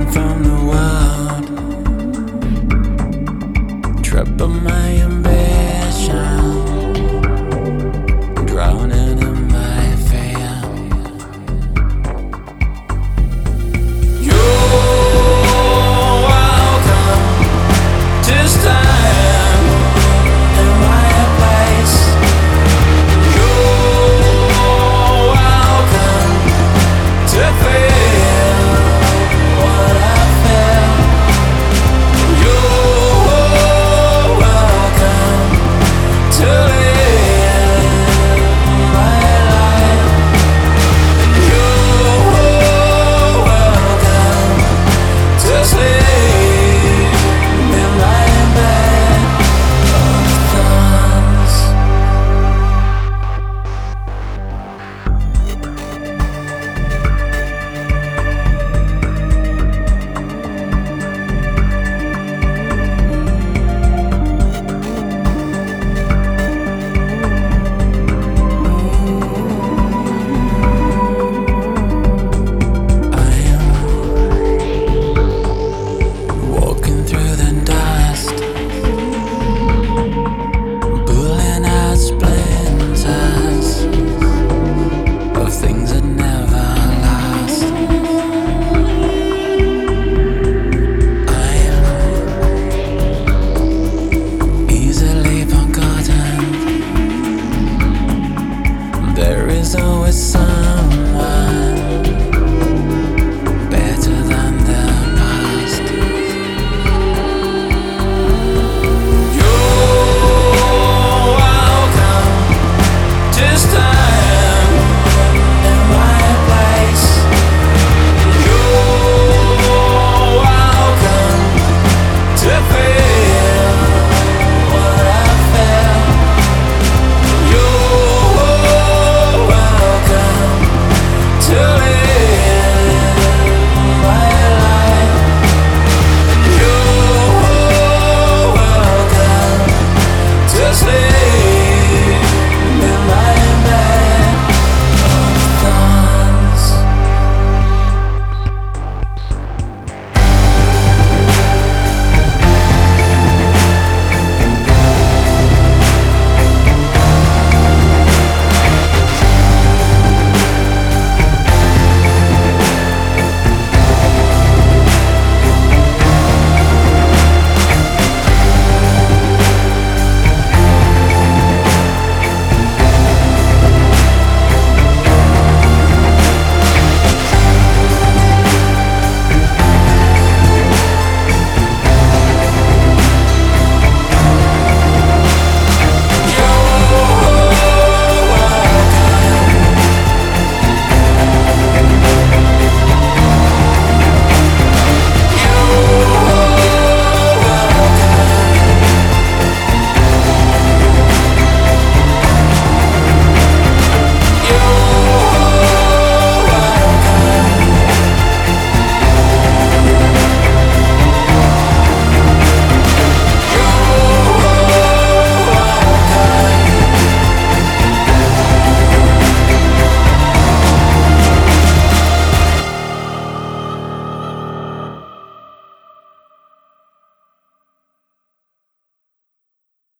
from the world, trapped by my ambition, drowning in my fear. You're welcome to stand in my place. You're welcome to feel what I feel. You're welcome to live my life. You're welcome to sleep in my bed of thorns. Walking through the dust, pulling out splinters of things that never last. I am easily forgotten. There is always someone